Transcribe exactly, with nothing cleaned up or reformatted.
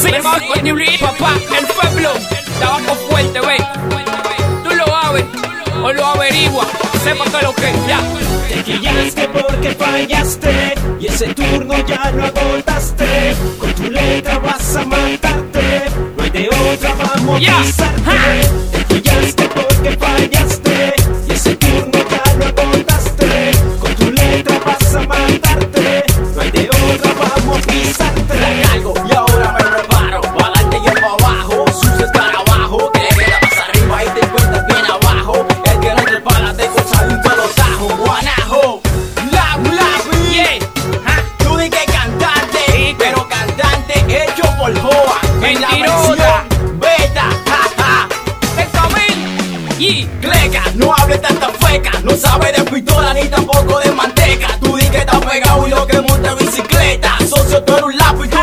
Vengo con Nibli, papá, el pueblo. Tabaco fuerte, wey. Tú lo sabes o lo averiguas. Sepa que lo que ya. Te quillaste porque fallaste y ese turno ya no agotaste. Con tu letra vas a matarte, no hay de otra, vamos Yeah. a pisarte. Te quillaste porque fallaste y ese turno ya no agotaste. Con tu letra vas a matarte, no hay de otra, vamos a pisarte. La cargo y ahora me preparo pa' darte yo pa' abajo. Sucio escarabajo, que le queda más arriba y te encuentras bien abajo. El que no te para te goza de un solo tajo. Guanajo, la la Yeah. Ja. tú di que cantante, pero cantante hecho por Joa. En la Mentirosa. versión beta, ja, ja. Y Cleca, no hable tanta feca, no sabe de pistola ni tampoco de manteca. Tú di que estás pegado y lo que monta bicicleta. Socio, tú eres un lápiz, tú